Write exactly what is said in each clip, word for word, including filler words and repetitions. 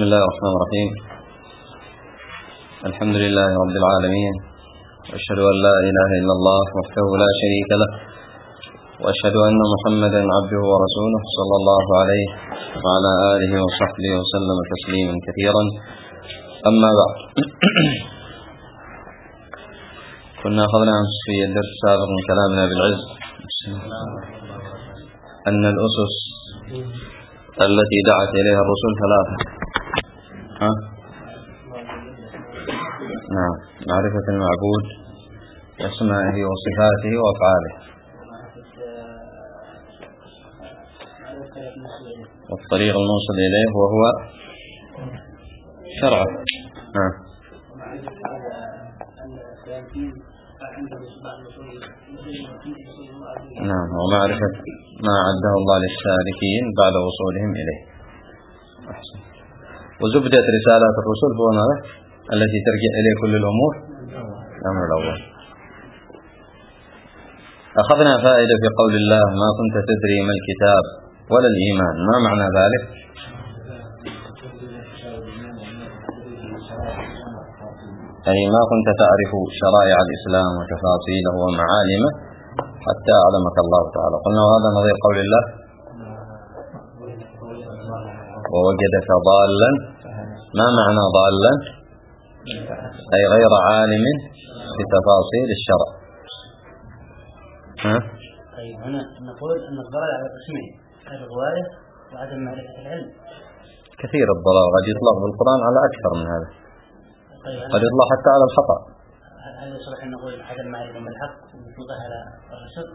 الله الرحمن الرحيم. الحمد لله رب العالمين، وأشهد أن لا إله إلا الله وحده لا شريك له، وأشهد أن محمدا عبده ورسوله صلى الله عليه وعلى آله وصحبه وسلم تسليما كثيرا. أما بعد، كنا أخذنا في الدرس السابق من كلامنا بالعز أن الأسس التي دعت إليها الرسل ثلاثة. ها؟ نعم، معرفة المعبود بأسمائه وصفاته وأفعاله، والطريق الموصل إليه وهو شرعه. ها؟ نعم، ومعرفة ما عده الله للسالكين بعد وصولهم إليه. أحسن. وزبدة رسالات الرسل هو ماذا؟ التي ترجع إليه كل الأمور. الأمر الأول، أخذنا فائدة في قول الله: ما كنت تدري ما الكتاب ولا الإيمان. ما معنى ذلك؟ أي ما كنت تعرف شرائع الإسلام وتفاصيله ومعالمه حتى أعلمك الله تعالى. قلنا وهذا نظير قول الله: ووجدك ضالا. ما معنى ضالا؟ أي غير عالم بتفاصيل الشرع. ها؟ أي هنا نقول أن الضلال على قسمين: الغواية وعدم معرفة العلم. كثير الضلال قد يطلق بالقرآن على أكثر من هذا، قد يطلق حتى على الخطأ. هل يصلح أن نقول عدم معرفة بالحق ونطلقها على الرسل؟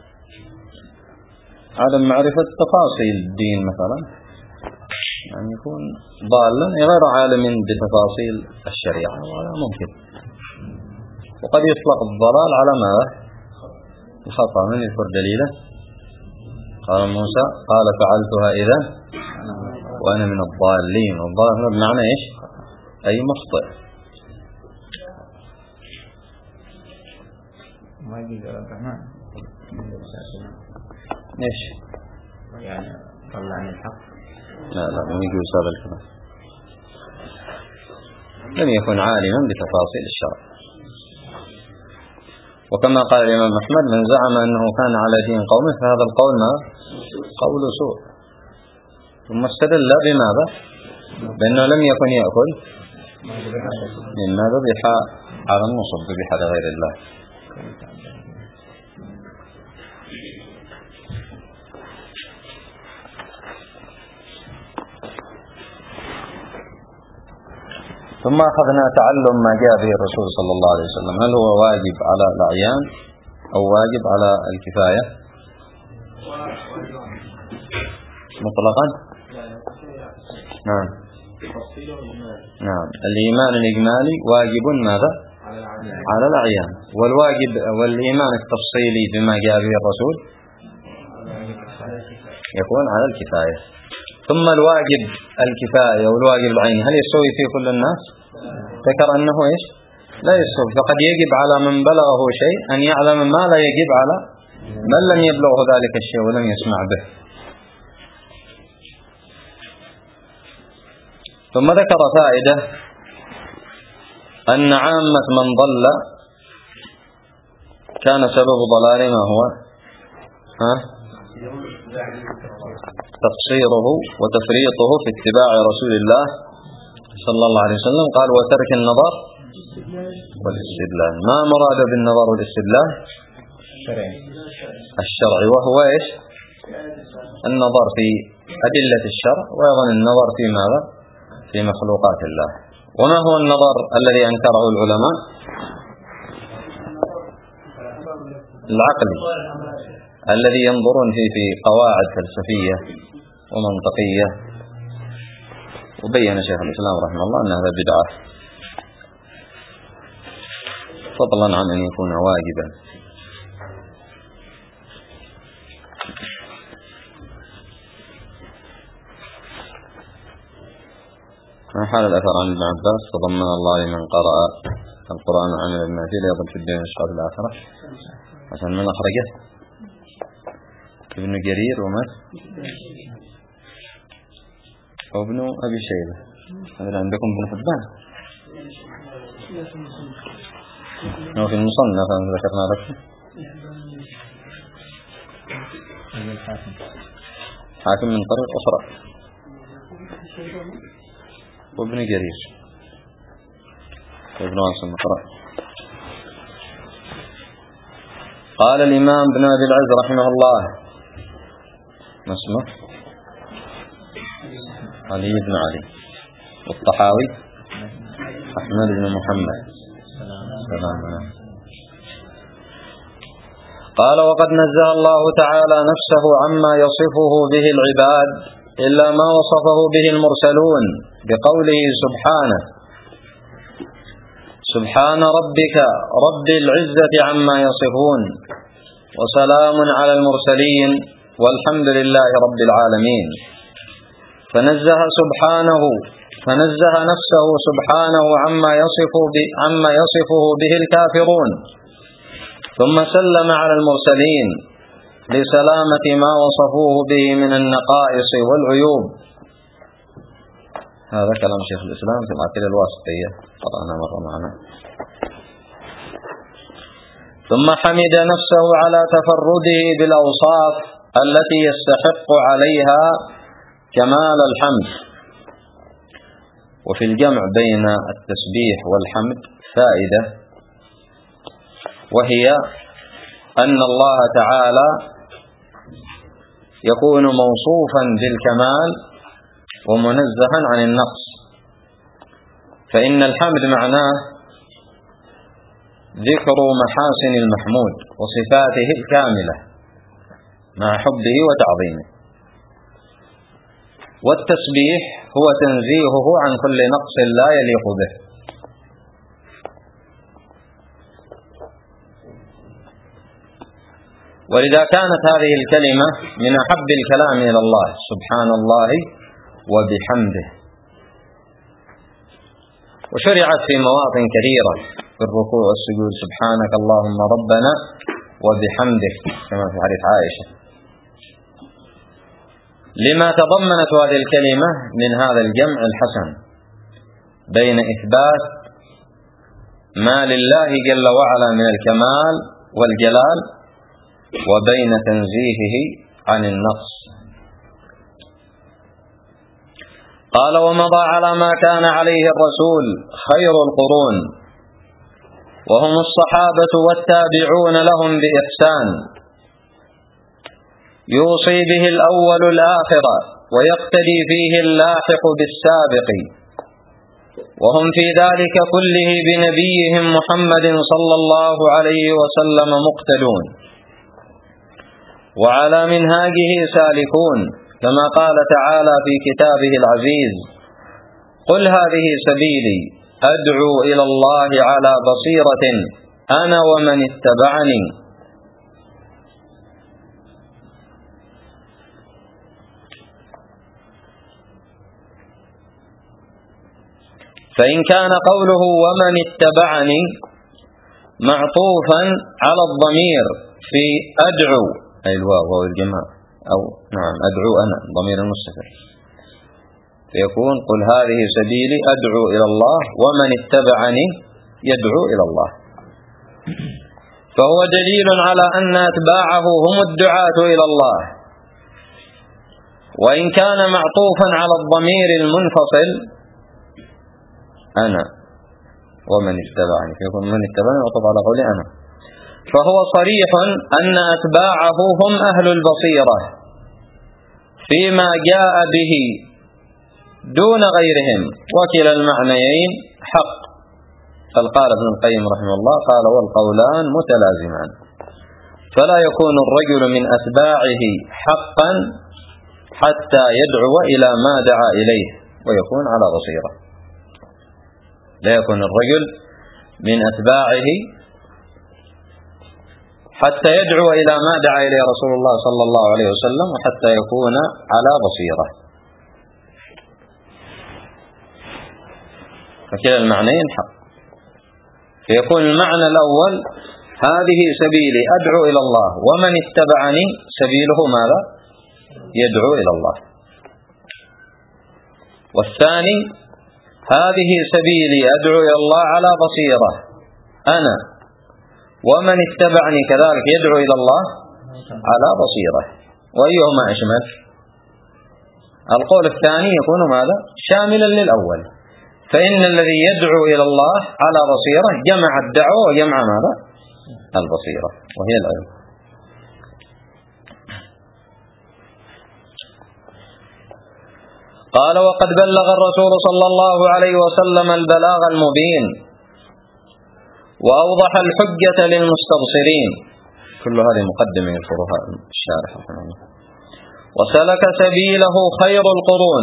عدم معرفة تفاصيل الدين مثلا، يعني يكون ضالا غير عالم بتفاصيل الشريعة، وهذا ممكن. وقد يطلق الضلال على ماذا؟ الخطأ. من يذكر دليله؟ قال موسى: قال فعلتها إذا وأنا من الضالين. والضلال هنا بمعنى إيش؟ أي مخطئ. ما يجوز يا الرحمن إيش؟ يعني طلع عن الحق. لا لا، ما يجوز هذا الكلام. لم يكن عالما بتفاصيل الشرع. وكما قال الإمام أحمد: من زعم أنه كان على دين قومه فهذا القول ما قول سوء. ثم استدل بماذا؟ بأنه لم يكن يأكل مما ذبح على النصب، ذبح لغير الله. ثم أخذنا تعلم ما جاء به الرسول صلى الله عليه وسلم. هل هو واجب على الأعيان أو واجب على الكفاية مطلقا؟ نعم نعم، الإيمان الإجمالي واجب ماذا؟ على الأعيان. والواجب والإيمان التفصيلي بما جاء به الرسول يكون على الكفاية. ثم الواجب الكفاية والواجب العيني هل يستوي في كل الناس؟ ذكر أنه إيش؟ لا يستوي. فقد يجب على من بلغه شيء أن يعلم ما لا يجب على من لم يبلغه ذلك الشيء ولم يسمع به. ثم ذكر فائدة: أن عامة من ضل كان سبب ضلاله ما هو؟ ها؟ تقصيره وتفريطه في اتباع رسول الله صلى الله عليه وسلم. قال: وترك النظر والاستدلال. ما مراد بالنظر والاستدلال؟ الشرعي، وهو إيش؟ النظر في أدلة الشرع، وأيضا النظر في ماذا؟ في مخلوقات الله. وما هو النظر الذي أنكره العلماء؟ العقلي، الذي ينظرون فيه في قواعد فلسفية ومنطقية. وبين شيخ الإسلام رحمه الله أن هذا بدعة، فضلا عن أن يكون واجبا. ما حال الأثر عن ابن عباس: تضمن الله لمن قرأ القرآن وعمل بما فيه ليضل في الدنيا والشقاء في الآخرة. عشان من أخرجه؟ ابن جرير ومن؟ وابن أبي شيبة. هذا عندكم ابن حبان هو في المصنف أنا ذكرنا لكم حاكم من طريق أخرى وابن جرير وابن عاصم قرأ. قال الإمام ابن أبي العز رحمه الله ما اسمه علي بن علي والطحاوي أحمد بن محمد سلام عليكم. قال وقد نزه الله تعالى نفسه عما يصفه به العباد إلا ما وصفه به المرسلون بقوله سبحانه سبحان ربك رب العزة عما يصفون وسلام على المرسلين والحمد لله رب العالمين. فنزه سبحانه فنزه نفسه سبحانه عما يصف عما يصفه به الكافرون ثم سلم على المرسلين لسلامة ما وصفوه به من النقائص والعيوب. هذا كلام شيخ الإسلام في العقيدة الواسطية قرأنا مرة معنا. ثم حمد نفسه على تفرده بالأوصاف التي يستحق عليها كمال الحمد. وفي الجمع بين التسبيح والحمد فائدة، وهي أن الله تعالى يكون موصوفا بالكمال ومنزها عن النقص، فإن الحمد معناه ذكر محاسن المحمود وصفاته الكاملة مع حبه وتعظيمه، والتسبيح هو تنزيهه عن كل نقص لا يليق به. ولذا كانت هذه الكلمة من أحب الكلام إلى الله سبحان الله وبحمده، وشرعت في مواطن كثيرة في الركوع والسجود سبحانك اللهم ربنا وبحمدك كما في حديث عائشة، لما تضمنت هذه الكلمة من هذا الجمع الحسن بين إثبات ما لله جل وعلا من الكمال والجلال وبين تنزيهه عن النقص. قال ومضى على ما كان عليه الرسول خير القرون وهم الصحابة والتابعون لهم بإحسان، يوصي به الأول الآخر ويقتدي فيه اللاحق بالسابق، وهم في ذلك كله بنبيهم محمد صلى الله عليه وسلم مقتدون وعلى منهاجه سالكون، كما قال تعالى في كتابه العزيز قل هذه سبيلي أدعو إلى الله على بصيرة أنا ومن اتبعني. فإن كان قوله ومن اتبعني معطوفا على الضمير في أدعو أي الواو وهو الجماع أو نعم أدعو أنا ضمير المستتر، فيكون قل هذه سبيلي أدعو إلى الله ومن اتبعني يدعو إلى الله، فهو دليل على أن أتباعه هم الدعاة إلى الله. وإن كان معطوفا على الضمير المنفصل أنا ومن اتبعني فيكون من اتبعني معطوف على قولي أنا، فهو صريح أن أتباعه هم أهل البصيرة فيما جاء به دون غيرهم، وكلا المعنيين حق. بل قال ابن القيم رحمه الله قال والقولان متلازمان، فلا يكون الرجل من أتباعه حقا حتى يدعو إلى ما دعا إليه ويكون على بصيرة. لا يكون الرجل من أتباعه حتى يدعو إلى ما دعا إليه رسول الله صلى الله عليه وسلم وحتى يكون على بصيرة، فكلا المعنيين حق. فيكون المعنى الأول هذه سبيلي أدعو إلى الله ومن اتبعني سبيله ماذا؟ يدعو إلى الله. والثاني هذه سبيلي أدعو إلى الله على بصيرة أنا ومن اتبعني كذلك يدعو إلى الله على بصيرة. وأيهما أشمل؟ القول الثاني يكون ماذا؟ شاملا للأول، فإن الذي يدعو إلى الله على بصيرة جمع الدعوة وجمع ماذا؟ البصيرة، وهي العلم. قال: وقد بلغ الرسول صلى الله عليه وسلم البلاغ المبين وأوضح الحجة للمستبصرين. كل هذه مقدمة يذكرها الشارح رحمه الله. وسلك سبيله خير القرون،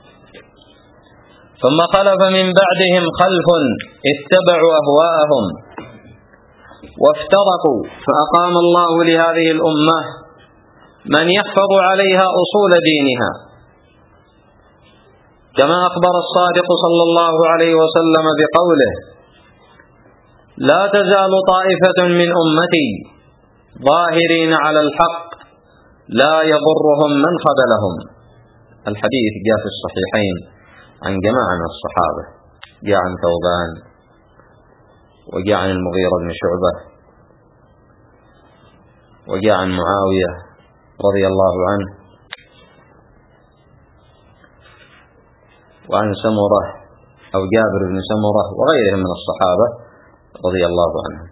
ثم خلف من بعدهم خلف اتبعوا أهواءهم وافترقوا، فأقام الله لهذه الأمة من يحفظ عليها أصول دينها، كما أخبر الصادق صلى الله عليه وسلم بقوله: لا تزال طائفة من أمتي ظاهرين على الحق لا يضرهم من خذلهم. الحديث جاء في الصحيحين عن جماعة من الصحابة، جاء عن ثوبان وجاء عن المغيرة بن شعبة وجاء عن معاوية رضي الله عنه وعن سمرة أو جابر بن سمرة وغيرهم من الصحابة رضي الله عنهم: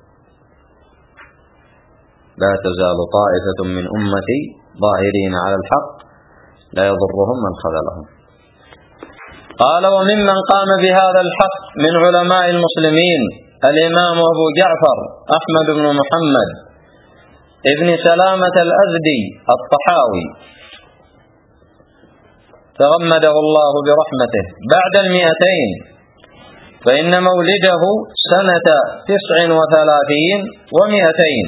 لا تزال طائفة من أمتي ظاهرين على الحق لا يضرهم من خذلهم. قال: وممن قام بهذا الحق من علماء المسلمين الإمام أبو جعفر أحمد بن محمد ابن سلامة الأزدي الطحاوي تغمده الله برحمته بعد المئتين، فإن مولده سنة تسع وثلاثين ومئتين،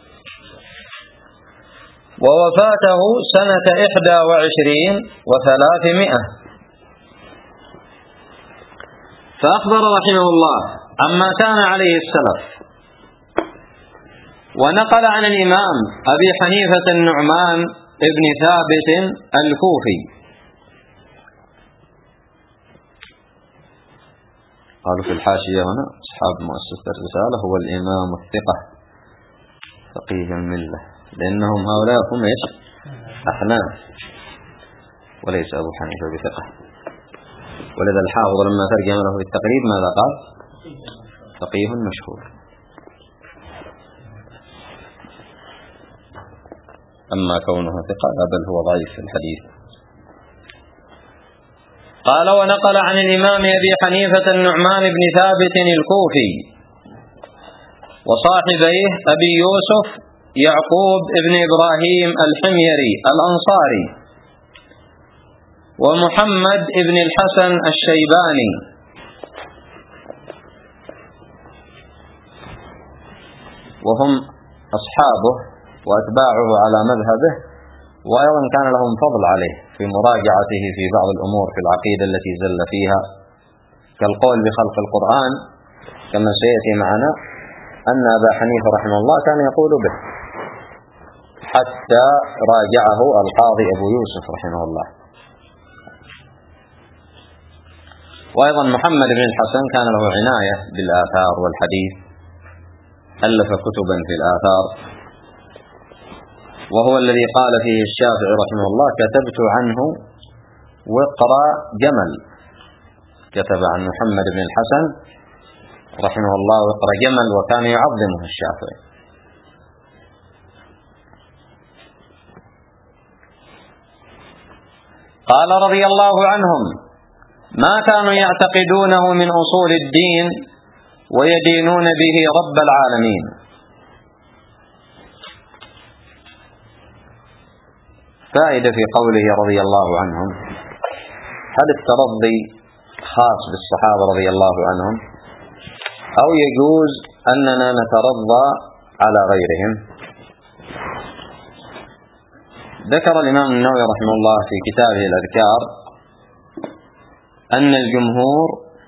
ووفاته سنة إحدى وعشرين وثلاثمائة. فأخبر رحمه الله عما كان عليه السلف، ونقل عن الإمام أبي حنيفة النعمان ابن ثابت الكوفي قالوا في الحاشية هنا أصحاب مؤسسة الرسالة: هو الإمام الثقة فقيه الملة، لأنهم هؤلاء هم إيش؟ أحناف، وليس أبو حنيفة بثقة. ولذا الحافظ لما ترجم له في التقريب ماذا قال؟ فقيه مشهور. أما كونه ثقة بل هو ضعيف في الحديث. قال: ونقل عن الإمام أبي حنيفة النعمان بن ثابت الكوفي وصاحبيه أبي يوسف يعقوب ابن إبراهيم الحميري الأنصاري ومحمد ابن الحسن الشيباني، وهم أصحابه وأتباعه على مذهبه، وأيضا كان لهم فضل عليه في مراجعته في بعض الأمور في العقيدة التي زل فيها، كالقول بخلق القرآن، كما سيأتي معنا أن أبا حنيفة رحمه الله كان يقول به حتى راجعه القاضي أبو يوسف رحمه الله. وأيضا محمد بن الحسن كان له عناية بالآثار والحديث، ألف كتبا في الآثار، وهو الذي قال فيه الشافعي رحمه الله: كتبت عنه وقر جمل. كتب عن محمد بن الحسن رحمه الله وقر جمل، وكان يعظمه الشافعي. قال رضي الله عنهم: ما كانوا يعتقدونه من أصول الدين ويدينون به رب العالمين. فائدة في قوله رضي الله عنهم: هل الترضي خاص بالصحابة رضي الله عنهم، أو يجوز أننا نترضى على غيرهم؟ ذكر الإمام النووي رحمه الله في كتابه الأذكار أن الجمهور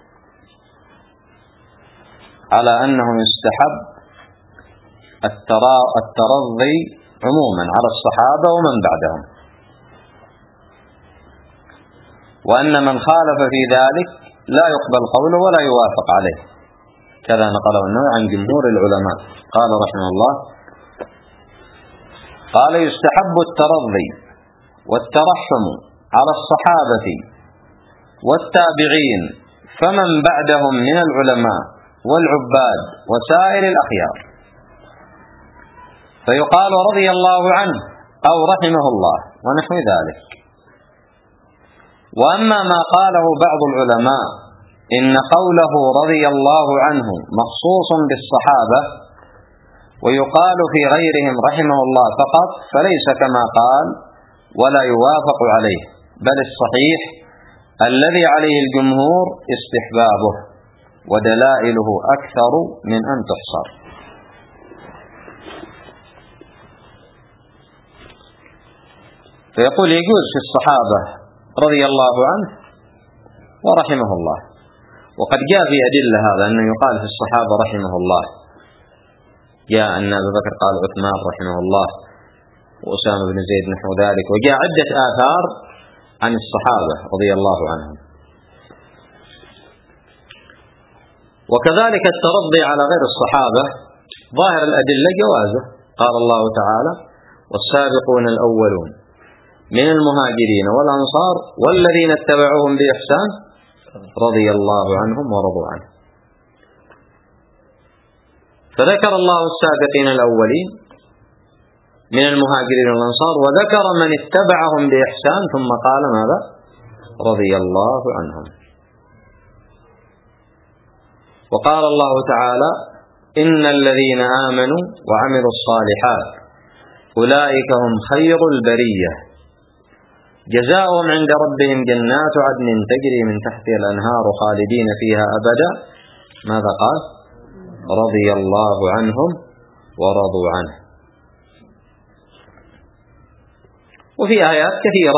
على أنه يستحب الترضي عموما على الصحابة ومن بعدهم، وأن من خالف في ذلك لا يقبل قوله ولا يوافق عليه. كذا نقله النووي عن جمهور العلماء. قال رحمه الله: قال: يستحب الترضي والترحم على الصحابة والتابعين فمن بعدهم من العلماء والعباد وسائر الأخيار، فيقال رضي الله عنه أو رحمه الله ونحو ذلك. وأما ما قاله بعض العلماء إن قوله رضي الله عنه مخصوص بالصحابة ويقال في غيرهم رحمه الله فقط، فليس كما قال ولا يوافق عليه، بل الصحيح الذي عليه الجمهور استحبابه، ودلائله أكثر من أن تحصر. فيقول يجوز في الصحابة رضي الله عنه ورحمه الله، وقد جاء في أدلة هذا أنه يقال في الصحابة رحمه الله، جاء أن أبا بكر قال عثمان رحمه الله وأسامة بن زيد نحو ذلك، وجاء عدة آثار عن الصحابة رضي الله عنهم. وكذلك الترضي على غير الصحابة ظاهر الأدلة جوازه. قال الله تعالى: والسابقون الأولون من المهاجرين والأنصار والذين اتبعوهم بإحسان رضي الله عنهم ورضوا عنه. فذكر الله السابقين الأولين من المهاجرين والأنصار، وذكر من اتبعهم بإحسان، ثم قال ماذا؟ رضي الله عنهم. وقال الله تعالى: إن الذين آمنوا وعملوا الصالحات أولئك هم خير البرية جزاؤهم عند ربهم جنات عدن تجري من تحتها الأنهار خالدين فيها أبدا. ماذا قال؟ رضي الله عنهم ورضوا عنه. وفي آيات كثيرة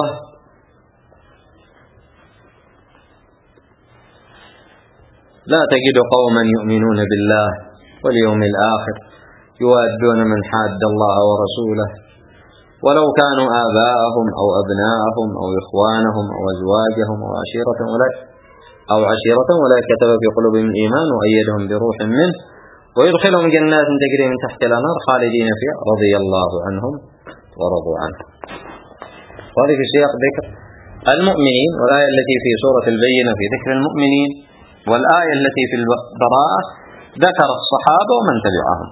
لا تجد قوما يؤمنون بالله واليوم الآخر يوادون من حاد الله ورسوله ولو كانوا آباءهم أو أبناءهم أو إخوانهم أو أزواجهم أو عشيرتهم ولا أو عشيرتهم ولا كتب في قلوبهم الإيمان وأيدهم بروح منه ويدخلهم جنات تجري من تحت الأنهار خالدين فيها رضي الله عنهم ورضوا عنه. وهذه في سياق ذكر المؤمنين، والآية التي في سورة البينة في ذكر المؤمنين، والآية التي في البراءة ذكر الصحابة ومن تبعهم.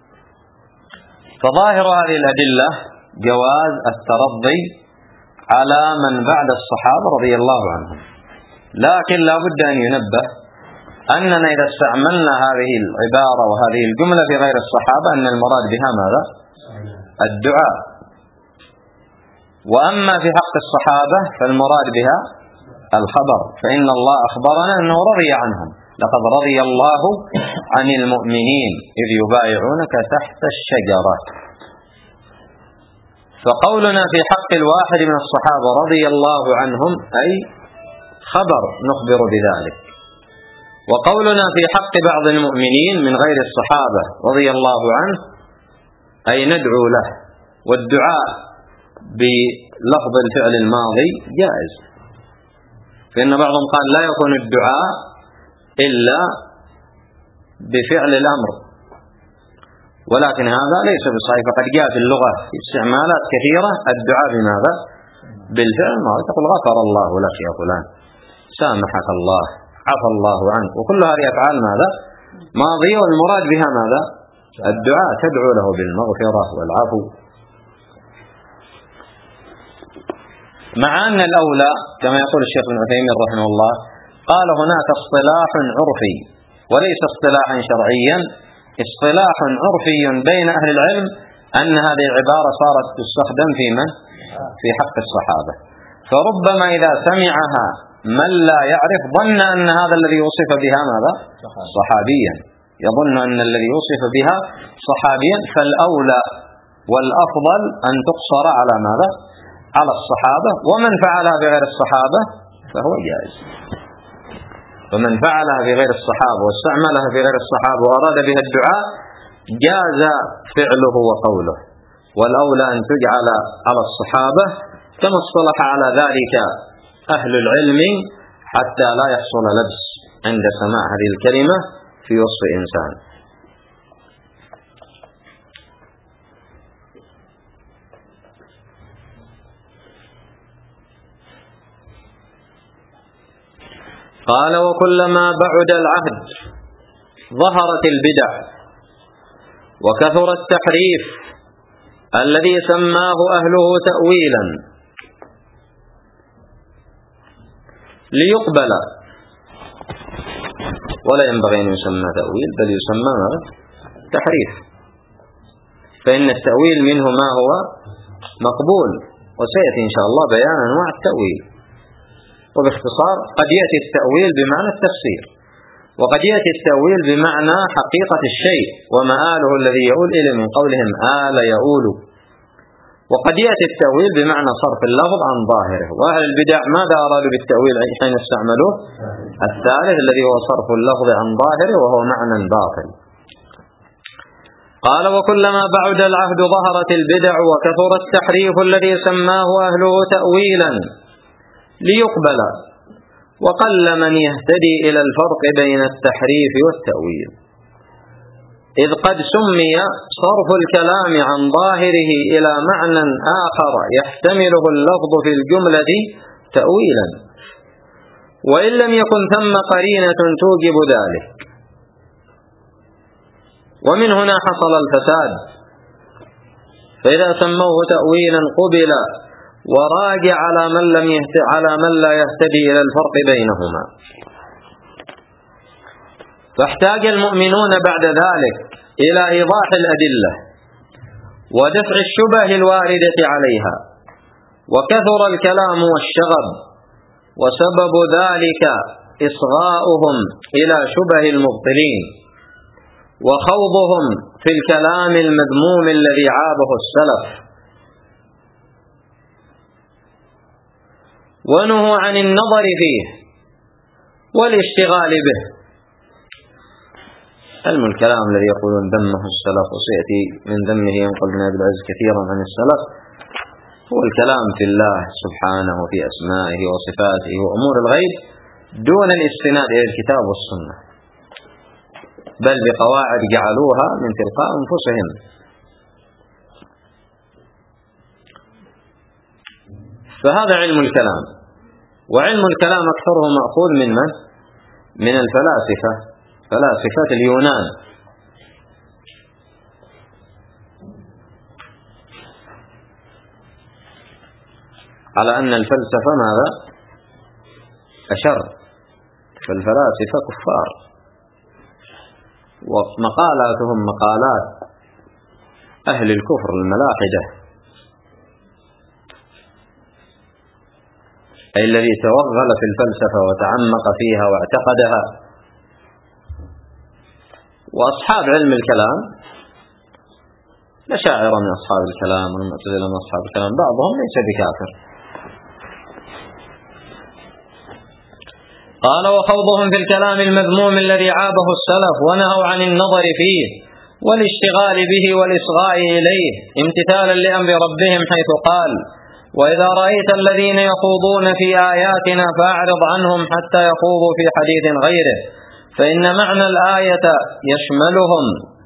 فظاهر هذه الأدلة جواز الترضي على من بعد الصحابة رضي الله عنهم، لكن لا بد أن ينبه أننا إذا استعملنا هذه العبارة وهذه الجملة في غير الصحابة أن المراد بها ماذا؟ الدعاء. وأما في حق الصحابة فالمراد بها الخبر، فإن الله أخبرنا أنه رضي عنهم: لقد رضي الله عن المؤمنين إذ يبايعونك تحت الشجرة. فقولنا في حق الواحد من الصحابة رضي الله عنهم أي خبر نخبر بذلك، وقولنا في حق بعض المؤمنين من غير الصحابة رضي الله عنه أي ندعو له، والدعاء بلفظ الفعل الماضي جائز، فإن بعضهم قال لا يكون الدعاء إلا بفعل الأمر، ولكن هذا ليس بصحيح، فقد جاء في اللغة في استعمالات كثيرة الدعاء بماذا؟ بالفعل الماضي. تقول غفر الله لك يا فلان، سامحك الله، عفى الله عنك، وكل هذه أفعال ماذا؟ ماضية، والمراد بها ماذا؟ الدعاء، تدعو له بالمغفرة والعفو. مع أن الأولى كما يقول الشيخ ابن عثيمين رحمه الله قال هناك اصطلاح عرفي وليس اصطلاحا شرعيا، اصطلاح عرفي بين أهل العلم أن هذه العبارة صارت تستخدم في من؟ في حق الصحابة، فربما إذا سمعها من لا يعرف ظن أن هذا الذي وصف بها ماذا؟ صحابيا، يظن أن الذي وصف بها صحابيا، فالأولى والأفضل أن تقصر على ماذا؟ على الصحابة، ومن فعلها بغير الصحابة فهو جائز. ومن فعلها بغير الصحابة واستعملها بغير الصحابة وأراد بها الدعاء جاز فعله وقوله، والأولى أن تجعل على الصحابة كما اصطلح على ذلك أهل العلم حتى لا يحصل لبس عند سماع هذه الكلمة في وصف إنسان. قال: وكلما بعد العهد ظهرت البدع وكثر التحريف الذي سماه أهله تأويلا ليقبل، ولا ينبغي أن يسمى تأويل بل يسمى تحريف، فإن التأويل منه ما هو مقبول، وسيأتي إن شاء الله بيان أنواع التأويل. وباختصار قد يأتي التأويل بمعنى التفسير، وقد يأتي التأويل بمعنى حقيقة الشيء ومآله الذي يؤول إليه من قولهم آل يؤول، وقد يأتي التأويل بمعنى صرف اللفظ عن ظاهره. وأهل البدع ماذا أرادوا بالتأويل حين استعملوه؟ الثالث الذي هو صرف اللفظ عن ظاهره وهو معنى باطل. قال: وكلما بعد العهد ظهرت البدع وكثر التحريف الذي سماه أهله تأويلا ليقبل، وقل من يهتدي إلى الفرق بين التحريف والتأويل، إذ قد سمي صرف الكلام عن ظاهره إلى معنى آخر يحتمله اللفظ في الجملة تأويلا، وإن لم يكن ثم قرينة توجب ذلك. ومن هنا حصل الفساد، فإذا سموه تأويلا قبل وراجع على من لم يهتدي على من لا يهتدي إلى الفرق بينهما. فاحتاج المؤمنون بعد ذلك إلى إيضاح الأدلة ودفع الشبه الواردة عليها، وكثر الكلام والشغب، وسبب ذلك إصغاؤهم إلى شبه المبطلين وخوضهم في الكلام المذموم الذي عابه السلف، ونهوا عن النظر فيه والاشتغال به. علم الكلام الذي يقولون ذمه السلف، وسيأتي من ذمه ينقل ابن أبي العز كثيرا عن السلف، هو الكلام في الله سبحانه وفي أسمائه وصفاته وأمور الغيب دون الاستناد إلى الكتاب والسنة، بل بقواعد جعلوها من تلقاء أنفسهم. فهذا علم الكلام. وعلم الكلام أكثره مأخوذ من من؟ من الفلاسفة، فلاسفة اليونان. على أن الفلسفة ماذا؟ أشر، فالفلاسفة كفار، ومقالاتهم مقالات أهل الكفر الملاحدة، أي الذي توغل في الفلسفة وتعمق فيها واعتقدها. وأصحاب علم الكلام الأشاعرة من أصحاب الكلام والمعتزلة من أصحاب الكلام، بعضهم ليس بكافر. قال: وخوضهم في الكلام المذموم الذي عابه السلف، ونهوا عن النظر فيه والاشتغال به والإصغاء إليه امتثالا لأمر ربهم، حيث قال: وإذا رأيت الذين يخوضون في آياتنا فأعرض عنهم حتى يخوضوا في حديث غيره، فإن معنى الآية يشملهم.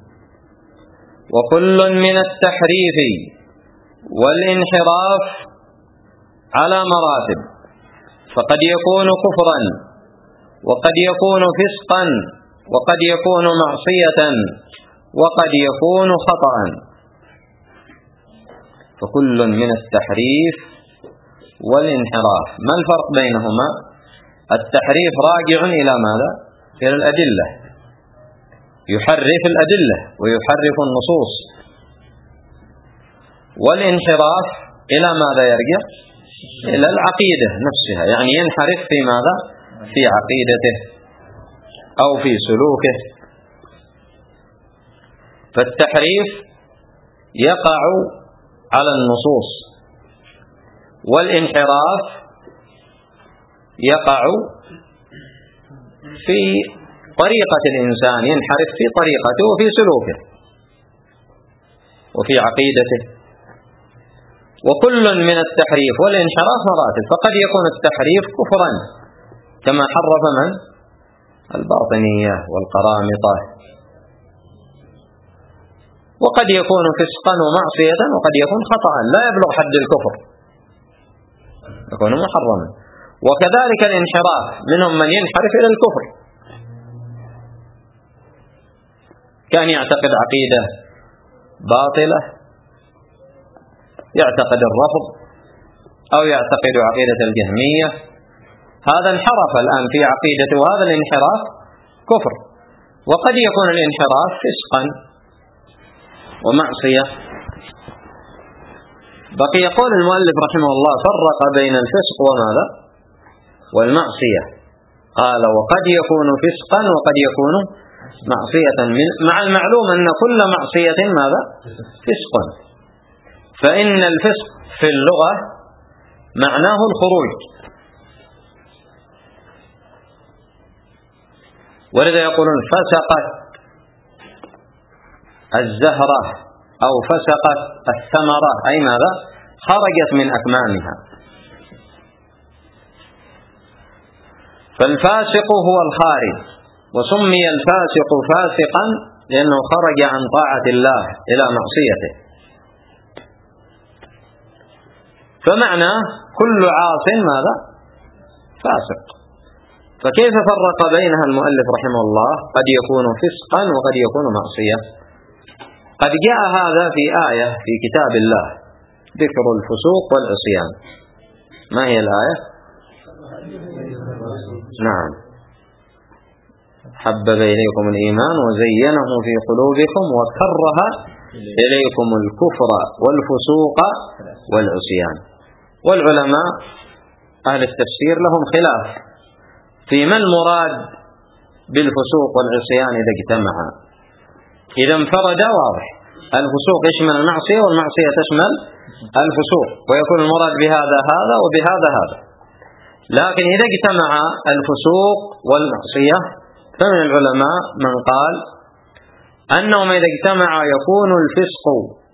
وكل من التحريف والانحراف على مراتب، فقد يكون كفرا، وقد يكون فسقا، وقد يكون معصية، وقد يكون خطأ. فكل من التحريف والانحراف. ما الفرق بينهما؟ التحريف راجع إلى ماذا؟ إلى الأدلة، يحرف الأدلة ويحرف النصوص. والانحراف إلى ماذا يرجع؟ إلى العقيدة نفسها، يعني ينحرف في ماذا؟ في عقيدته أو في سلوكه. فالتحريف يقع على النصوص، والانحراف يقع في طريقة الإنسان، ينحرف في طريقته وفي سلوكه وفي عقيدته. وكل من التحريف والانحراف مراتب، فقد يكون التحريف كفرا كما حرف من؟ الباطنية والقرامطة. وقد يكون فسقا ومعصية وقد يكون خطأ لا يبلغ حد الكفر، يكون محرما. وكذلك الانحراف، منهم من ينحرف إلى الكفر، كان يعتقد عقيدة باطلة، يعتقد الرفض أو يعتقد عقيدة الجهمية، هذا انحرف الآن في عقيدته، وهذا الانحراف كفر. وقد يكون الانحراف فسقا ومعصية. بقي يقول المؤلف رحمه الله فرق بين الفسق وماذا؟ والمعصية. قال وقد يكون فسقا وقد يكون معصية، مع المعلوم أن كل معصية ماذا؟ فسق. فإن الفسق في اللغة معناه الخروج، ولذا يقولون فسقت الزهرة أو فسقت الثمرة، أي ماذا؟ خرجت من أكمامها. فالفاسق هو الخارج، وسمي الفاسق فاسقا لأنه خرج عن طاعة الله إلى معصيته. فمعنى كل عاص ماذا؟ فاسق. فكيف فرق بينها المؤلف رحمه الله؟ قد يكون فسقا وقد يكون معصية. قد جاء هذا في آية في كتاب الله ذكر الفسوق والعصيان. ما هي الآية؟ نعم، حبب إليكم الإيمان وزينه في قلوبكم وكره إليكم الكفر والفسوق والعصيان. والعلماء أهل التفسير لهم خلاف في ما المراد بالفسوق والعصيان إذا اجتمعا. إذا انفرد واضح، الفسوق يشمل المعصية والمعصية تشمل الفسوق، ويكون المراد بهذا هذا وبهذا هذا. لكن إذا اجتمع الفسوق والمعصية فمن العلماء من قال أنهم إذا اجتمعا يكون الفسق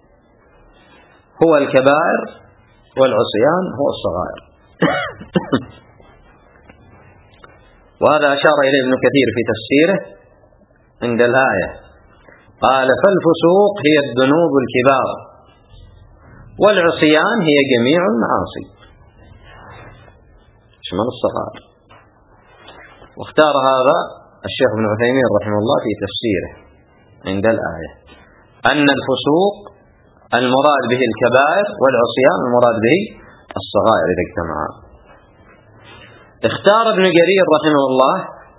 هو الكبائر والعصيان هو الصغائر. وهذا أشار إليه ابن كثير في تفسيره عند الآية، قال فالفسوق هي الذنوب الكبار والعصيان هي جميع المعاصي شمال الصغائر. واختار هذا الشيخ ابن عثيمين رحمه الله في تفسيره عند الآية أن الفسوق المراد به الكبائر والعصيان المراد به الصغائر إذا اجتمعا. اختار ابن جرير رحمه الله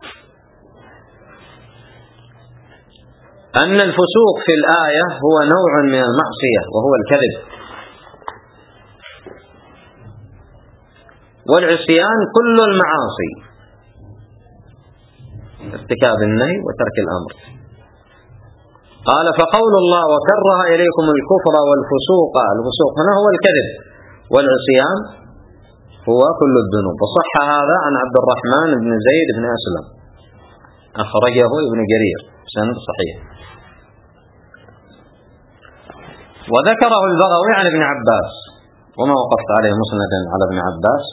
أن الفسوق في الآية هو نوع من المعصية وهو الكذب، والعصيان كل المعاصي، ارتكاب النهي وترك الأمر. قال فقول الله وكره إليكم الكفر والفسوق، الفسوق هنا هو الكذب، والعصيان هو كل الذنوب. وصح هذا عن عبد الرحمن بن زيد بن أسلم، أخرجه ابن جرير سند صحيح. وذكره البغوي عن ابن عباس، وما وقفت عليه مسندا على ابن عباس.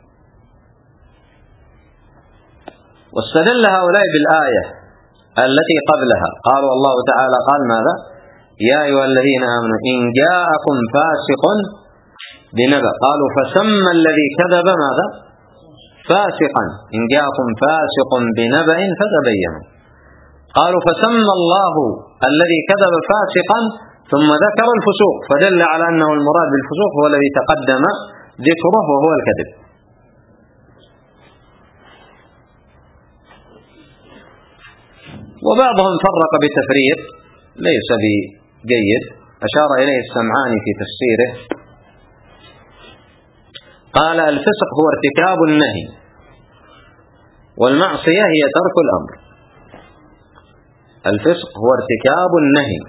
واستدل هؤلاء بالآية التي قبلها، قالوا الله تعالى قال ماذا؟ يا أيها الذين آمنوا إن جاءكم فاسق بنبأ، قالوا فسمى الذي كذب ماذا؟ فاسقا، إن جاءكم فاسق بنبأ فتبينوا. قالوا فسمى الله الذي كذب فاسقا ثم ذكر الفسوق، فدل على أنه المراد بالفسوق هو الذي تقدم ذكره وهو الكذب. وبعضهم فرق بتفريق ليس بجيد، أشار إليه السمعاني في تفسيره، قال الفسق هو ارتكاب النهي والمعصية هي ترك الأمر. الفسق هو ارتكاب النهي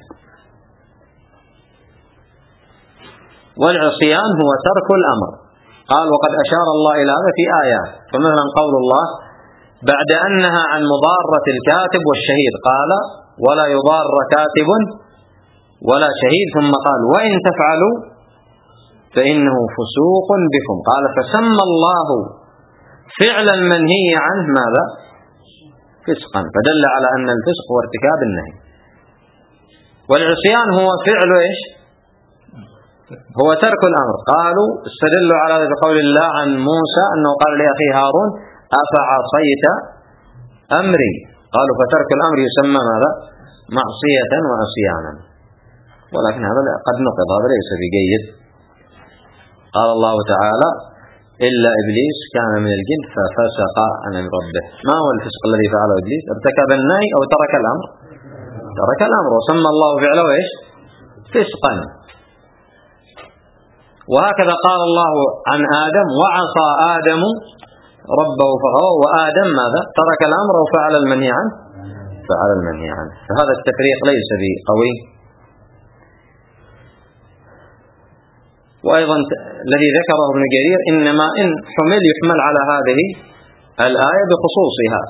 والعصيان هو ترك الأمر. قال وقد أشار الله إلى هذا في آيات، فمثلا قول الله بعد أنها عن مضارة الكاتب والشهيد قال ولا يضار كاتب ولا شهيد، ثم قال وإن تفعلوا فإنه فسوق بكم. قال فسمى الله فعل المنهي عنه ماذا؟ فسقا، فدل على أن الفسق هو ارتكاب النهي، والعصيان هو فعل إيش؟ هو ترك الأمر. قالوا استدلوا على بقول الله عن موسى أنه قال لأخيه هارون أفعصيت أمري، قالوا فترك الأمر يسمى ماذا؟ معصية وعصيانا، ولكن هذا قد نقض، هذا ليس بجيد. قال الله تعالى إلا إبليس كان من الجن ففسق عن ربه. ما هو الفسق الذي فعله إبليس؟ ارتكب النهي أو ترك الأمر؟ ترك الأمر، وسمى الله فعله إيش؟ فسقا. وهكذا قال الله عن آدم وعصى آدم ربه فغوى، وآدم ماذا؟ ترك الأمر وفعل المنهي عنه، فعل المنهي عنه. فهذا التفريق ليس بقوي. وأيضا الذي ذكره ابن جرير إنما إن حمل يحمل على هذه الآية بخصوصها،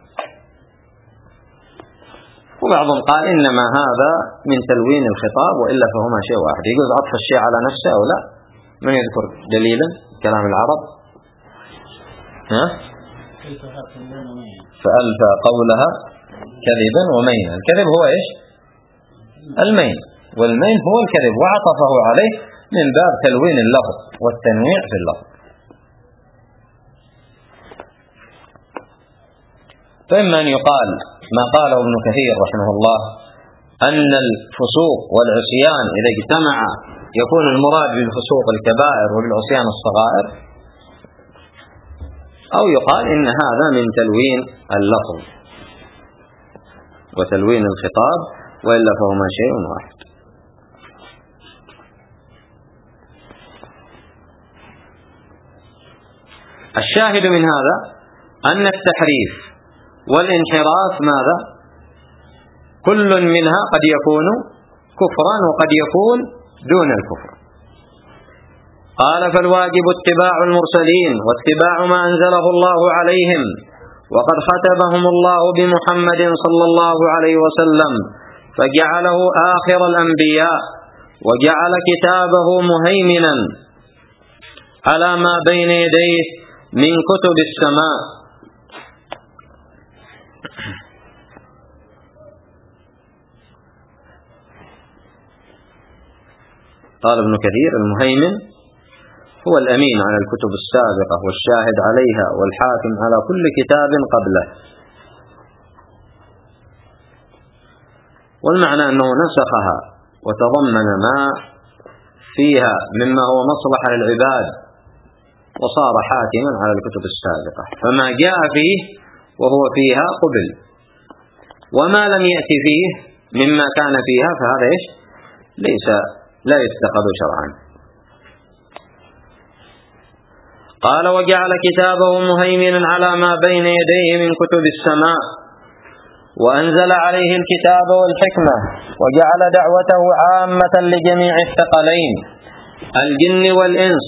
وبعضهم قال إنما هذا من تلوين الخطاب وإلا فهما شيء واحد. يجوز عطف الشيء على نفسه أو لا؟ من يذكر دليلا كلام العرب؟ ها؟ فألفى قولها كذبا ومينا. الكذب هو إيش؟ المين، والمين هو الكذب، وعطفه عليه من باب تلوين اللفظ والتنويع في اللفظ. فإما أن يقال ما قاله ابن كثير رحمه الله أن الفسوق والعصيان إذا اجتمع يكون المراد بالفسوق الكبائر وبالعصيان الصغائر، أو يقال إن هذا من تلوين اللفظ وتلوين الخطاب وإلا فهما شيء واحد. الشاهد من هذا أن التحريف والانحراف ماذا؟ كل منها قد يكون كفرا وقد يكون دون الكفر. قال فالواجب اتباع المرسلين واتباع ما أنزله الله عليهم، وقد ختمهم الله بمحمد صلى الله عليه وسلم فجعله آخر الأنبياء، وجعل كتابه مهيمنا على ما بين يديه من كتب السماء. قال ابن كثير المهيمن هو الأمين على الكتب السابقة والشاهد عليها والحاكم على كل كتاب قبله. والمعنى أنه نسخها وتضمن ما فيها مما هو مصلحة للعباد وصار حاكما على الكتب السابقة، فما جاء فيه وهو فيها قبل، وما لم يأتي فيه مما كان فيها فهذا إيش؟ ليس لا يتخذ شرعا. قال وجعل كتابه مهيمنا على ما بين يديه من كتب السماء، وأنزل عليه الكتاب والحكمة، وجعل دعوته عامة لجميع الثقلين الجن والإنس،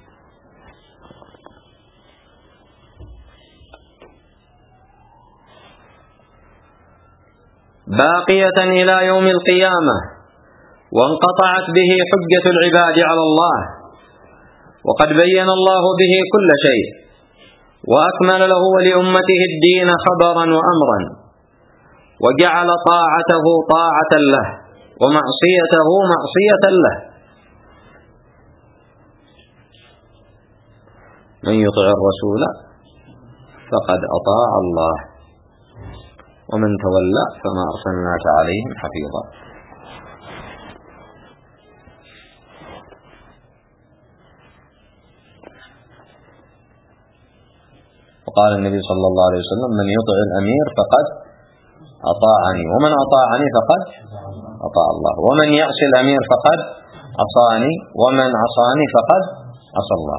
باقية إلى يوم القيامة، وانقطعت به حجة العباد على الله، وقد بين الله به كل شيء، وأكمل له ولأمته الدين خبرا وأمرا، وجعل طاعته طاعة له ومعصيته معصية له. من يطع الرسول فقد أطاع الله، ومن تولى فما أرسلناك عليهم حفيظا. وقال النبي صلى الله عليه وسلم من يطع الأمير فقد أطاعني، ومن أطاعني فقد أطاع الله، ومن يعصي الأمير فقد عصاني، ومن عصاني فقد عصى الله.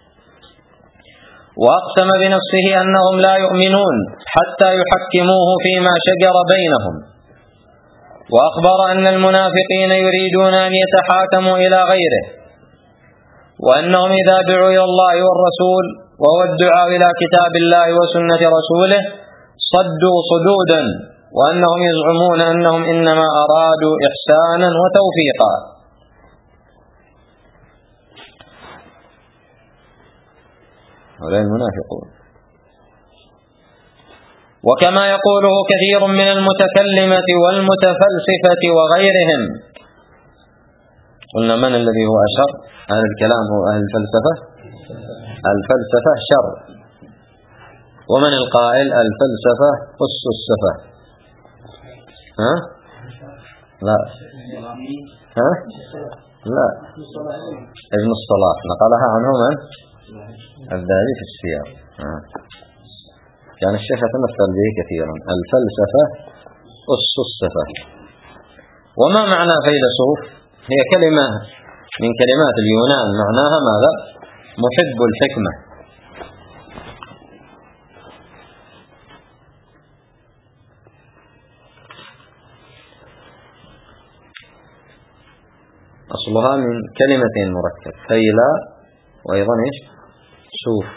وأقسم بنفسه أنهم لا يؤمنون حتى يحكموه فيما شجر بينهم، وأخبر أن المنافقين يريدون أن يتحاكموا إلى غيره، وأنهم إذا دعوا إلى الله والرسول وهو الدعاء إلى كتاب الله وسنة رسوله صدوا صدودا، وأنهم يزعمون أنهم إنما أرادوا إحسانا وتوفيقا. هؤلاء المنافقون وكما يقوله كثير من المتكلمة والمتفلسفة وغيرهم. قلنا من الذي هو أشر؟ أهل الكلام هو أهل الفلسفة. الفلسفة شر. ومن القائل الفلسفة أس السفة؟ ها؟ لا. ها؟ لا. ابن الصلاح نقلها عنه من؟ الذهبي في السير. كان الشيخ يتمثل به كثيرا. الفلسفة أس السفة. وما معنى فيلسوف؟ هي كلمة من كلمات اليونان معناها ماذا؟ محب الحكمة. أصلها من كلمتين مركب، فيلا وأيضا إيش؟ سوف.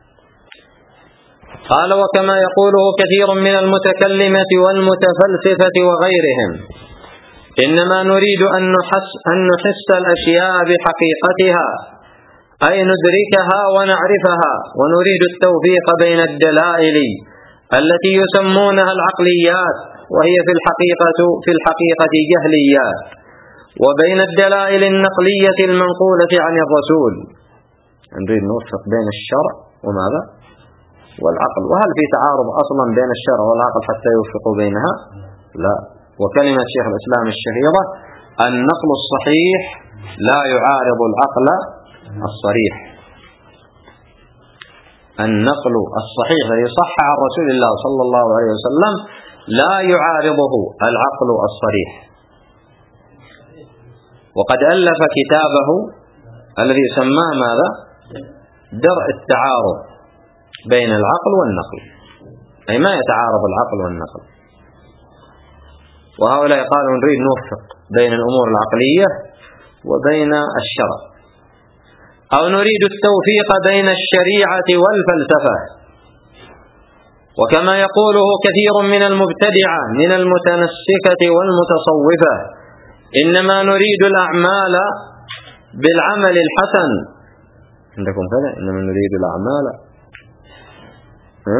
قال وكما يقوله كثير من المتكلمة والمتفلسفة وغيرهم إنما نريد أن نحس, أن نحس الأشياء بحقيقتها، أي ندركها ونعرفها، ونريد التوفيق بين الدلائل التي يسمونها العقليات وهي في الحقيقة, في الحقيقة جهليات، وبين الدلائل النقلية المنقولة عن الرسول. نريد نوفق بين الشرع وماذا؟ والعقل. وهل في تعارض أصلا بين الشرع والعقل حتى يوفقوا بينها؟ لا. وكلمة شيخ الإسلام الشهيرة النقل الصحيح لا يعارض العقل الصريح. النقل الصحيح الذي صح عن رسول الله صلى الله عليه وسلم لا يعارضه العقل الصريح. وقد ألف كتابه الذي سماه ماذا؟ درء التعارض بين العقل والنقل، أي ما يتعارض العقل والنقل. وهؤلاء قالوا نريد نوفق بين الأمور العقلية وبين الشرع، أو نريد التوفيق بين الشريعة والفلسفة. وكما يقوله كثير من المبتدعة من المتنسكة والمتصوفة إنما نريد الأعمال بالعمل الحسن. عندكم كذا؟ إنما نريد الأعمال ها؟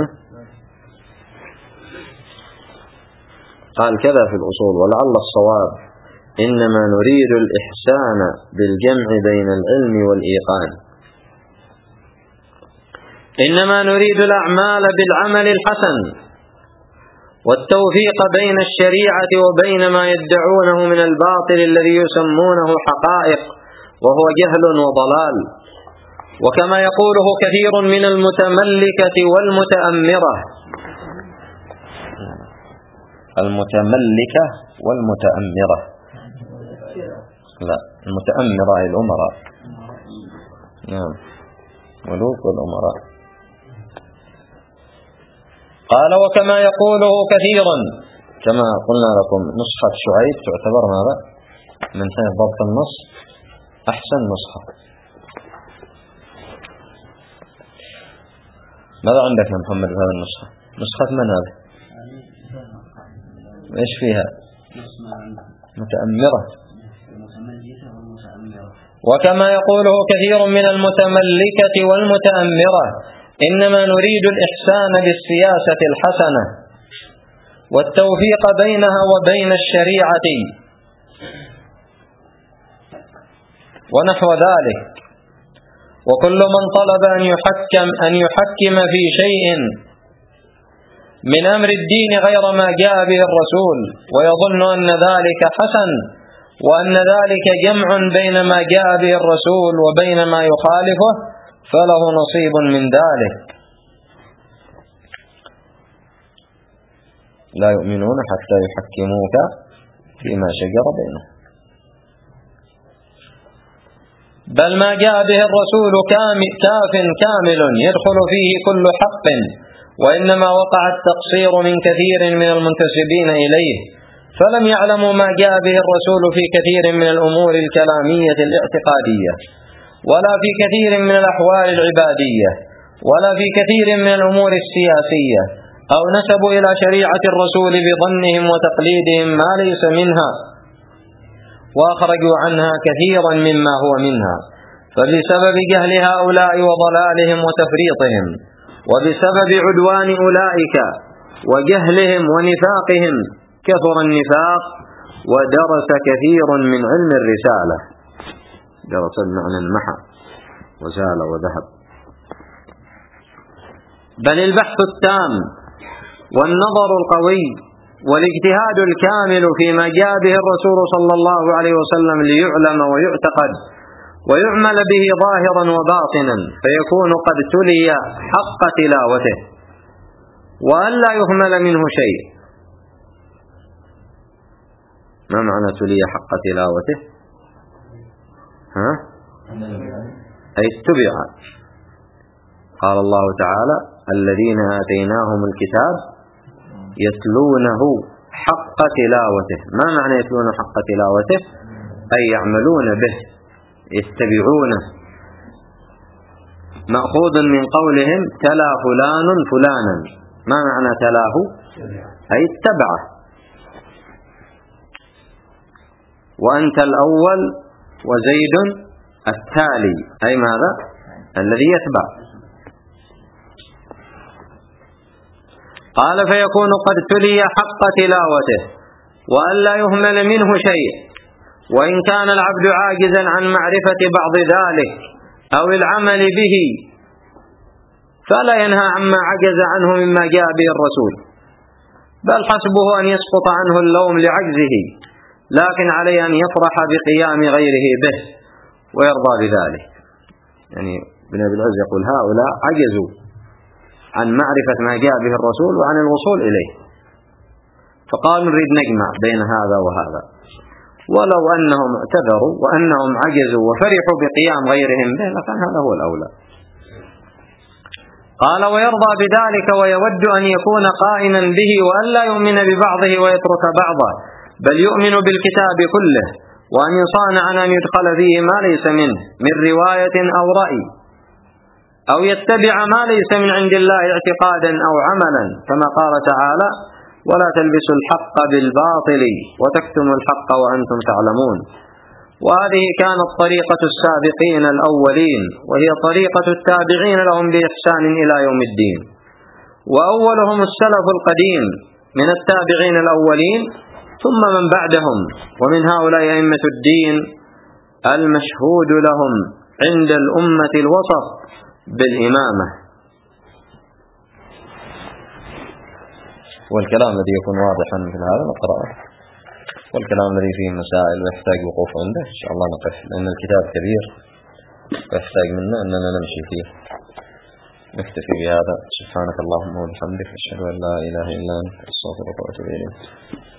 قال كذا في الأصول ولعل الصواب إنما نريد الإحسان بالجمع بين العلم والإيقان. إنما نريد الأعمال بالعمل الحسن والتوفيق بين الشريعة وبين ما يدعونه من الباطل الذي يسمونه حقائق وهو جهل وضلال. وكما يقوله كثير من المتملكة والمتأمرة. المتملكة والمتأمرة لا، المتأمرة أي الأمراء. نعم، ملوك والأمراء. قال وكما يقوله كثيرا، كما قلنا لكم نسخة شعيب تعتبر ماذا؟ من حيث ضبط النص أحسن نسخة. ماذا عندك يا محمد بهذه النسخة؟ نسخة من هذه؟ إيش فيها؟ متأمرة. وكما يقوله كثير من المتملكة والمتأمرة إنما نريد الإحسان بالسياسة الحسنة والتوفيق بينها وبين الشريعة ونحو ذلك. وكل من طلب أن يحكم أن يحكم في شيء من أمر الدين غير ما جاء به الرسول ويظن أن ذلك حسن وأن ذلك جمع بين ما جاء به الرسول وبين ما يخالفه فله نصيب من ذلك. لا يؤمنون حتى يحكموك فيما شجر بينهم، بل ما جاء به الرسول كاف كامل يدخل فيه كل حق، وإنما وقع التقصير من كثير من المنتسبين إليه فلم يعلموا ما جاء به الرسول في كثير من الأمور الكلامية الاعتقادية، ولا في كثير من الأحوال العبادية، ولا في كثير من الأمور السياسية، أو نسبوا إلى شريعة الرسول بظنهم وتقليدهم ما ليس منها وأخرجوا عنها كثيرا مما هو منها. فبسبب جهل هؤلاء وضلالهم وتفريطهم وبسبب عدوان أولئك وجهلهم ونفاقهم، كثر النفاق ودرس كثير من علم الرسالة. درس المعنى المحى وزال وذهب. بل البحث التام والنظر القوي والاجتهاد الكامل فيما جاء به الرسول صلى الله عليه وسلم ليعلم ويعتقد ويعمل به ظاهرا وباطنا، فيكون قد تلي حق تلاوته وأن لا يهمل منه شيء. ما معنى تلي حق تلاوته؟ ها؟ أي اتبع. قال الله تعالى: الذين آتيناهم الكتاب يتلونه حق تلاوته. ما معنى يتلون حق تلاوته؟ أي يعملون به، يتبعونه. مأخوذ من قولهم تلا فلان فلانا. ما معنى تلاه؟ أي اتبعه. وأنت الأول وزيد التالي، أي ماذا؟ الذي يتبع. قال: فيكون قد تلي حق تلاوته وأن لا يهمل منه شيء، وإن كان العبد عاجزا عن معرفة بعض ذلك أو العمل به فلا ينهى عما عجز عنه مما جاء به الرسول، بل حسبه أن يسقط عنه اللوم لعجزه، لكن عليه أن يفرح بقيام غيره به ويرضى بذلك. يعني ابن أبي العز يقول: هؤلاء عجزوا عن معرفة ما جاء به الرسول وعن الوصول إليه، فقالوا نريد نجمع بين هذا وهذا، ولو أنهم اعتذروا وأنهم عجزوا وفرحوا بقيام غيرهم به لكان هذا هو الأولى. قال: ويرضى بذلك ويود أن يكون قائما به وأن لا يؤمن ببعضه ويترك بعضه، بل يؤمن بالكتاب كله، وأن يصانع أن يدخل فيه ما ليس منه من رواية أو رأي، أو يتبع ما ليس من عند الله اعتقادا أو عملا، كما قال تعالى: ولا تلبسوا الحق بالباطل وتكتموا الحق وأنتم تعلمون. وهذه كانت طريقة السابقين الأولين، وهي طريقة التابعين لهم بإحسان إلى يوم الدين. وأولهم السلف القديم من التابعين الأولين، ثم من بعدهم، ومن هؤلاء أئمة الدين المشهود لهم عند الأمة الوسط بالإمامة. والكلام الذي يكون واضحا مثل هذا نقرأه، والكلام الذي فيه مسائل ويحتاج وقوف عنده إن شاء الله نقف، لأن الكتاب كبير ويحتاج منا أننا نمشي فيه. نكتفي بهذا. سبحانك اللهم وبحمدك، أشهد أن لا إله إلا أنت، أستغفرك وأتوب إليك.